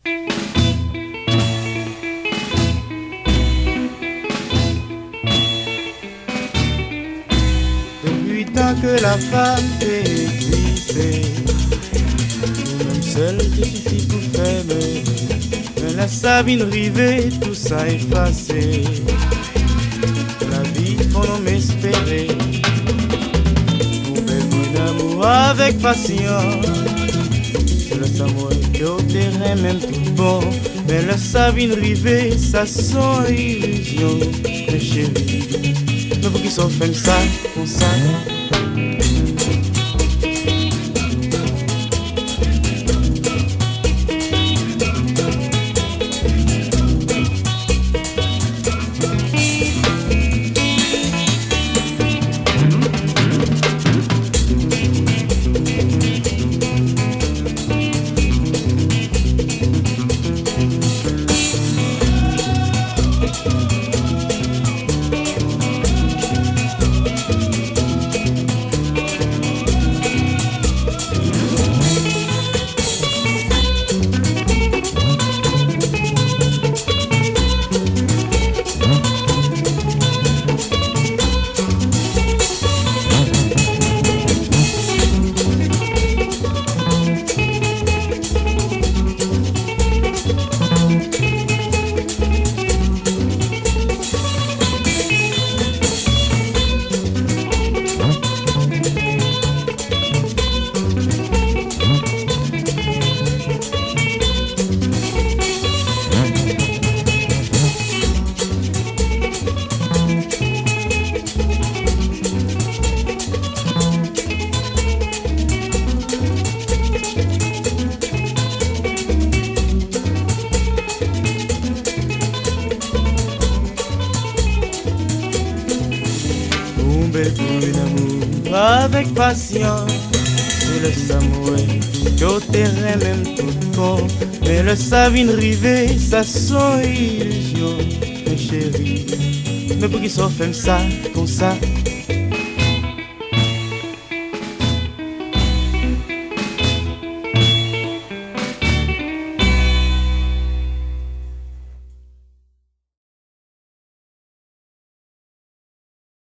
Depuis tant que la femme existe, nous-mêmes seuls te suffit pour faire mais la Sabine rivée, tout ça effacé. La vie faut non m'espérer. Pour belle mon amour avec patience. C'est le samouraï qui au terrain même tout bon. Mais la Sabine rivée, ça sont illusions, mes chéris. Mais pour qu'ils sont fait ça, comme ça. Avec patience, c'est le samouraï qui au terrain même tout con. Mais le Sabine rivé, ça sont illusions, mes chéris. Mais pour qu'ils sont fait ça, comme ça.